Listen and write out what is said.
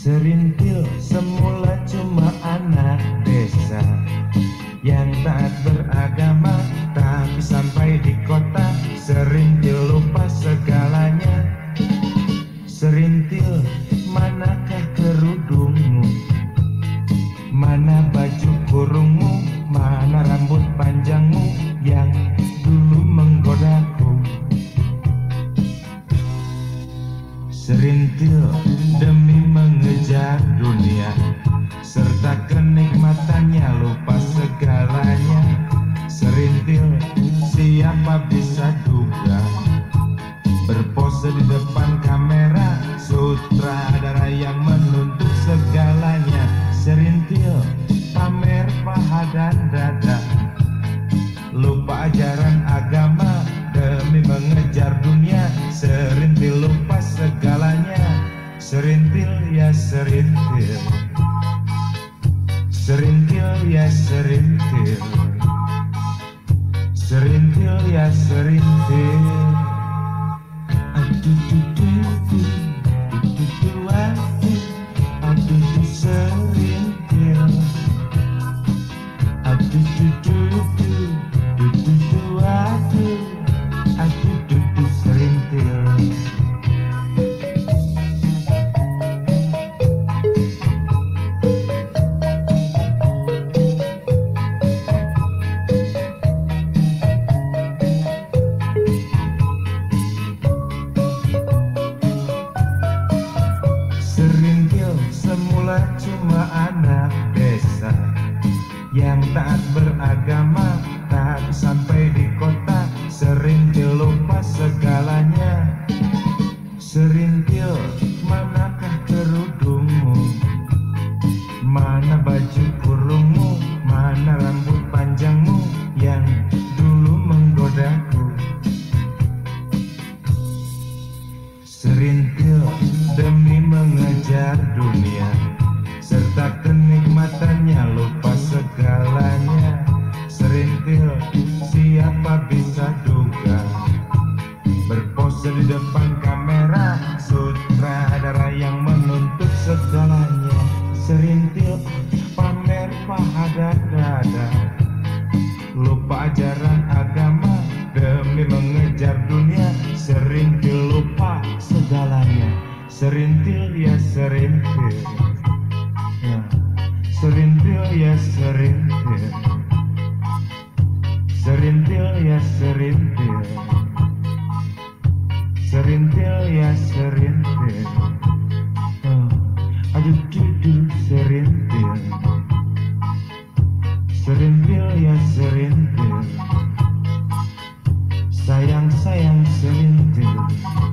Serintil semula cuma anak desa yang taat beragama, tapi sampai di kota serintil lupa segalanya. Serintil, manakah kerudungmu? Mana baju kurungmu? Mana rambut panjangmu yang dulu menggodaku? Serintil demi mengejar dunia serta kenikmatannya, lupa segalanya. Serintil, siapa bisa duga berpose di depan kamera, sutradara yang menuntut segalanya. Serintil, pamer paha dan dada, lupa ajaran agama demi mengejar dunia. Serintil lupa segalanya. Serintil ya serintil, serintil ya serintil, serintil ya serintil. Aduh duh aduh, aduh duh serintil. Aduh duh aduh, aduh duh serintil. Serintil semula cuma anak desa yang taat beragama, tapi sampai di kota serintil lupa segalanya. Serintil, manakah kerudungmu? Mana baju kurungmu? Mana rambut panjangmu yang dulu menggodaku? Serintil demi mengejar dunia serta kenikmatannya, lupa segalanya. Serintil, siapa bisa duga berpose di depan kamera, sutradara yang menuntut segalanya. Serintil, pamer paha dan dada, lupa ajaran agama demi mengejar dunia. Serintil lupa segalanya. Serintil ya serintil, ya. Serintil ya serintil, serintil ya serintil, serintil ya serintil. Aduh duduh serintil, serintil ya serintil. Sayang sayang serintil.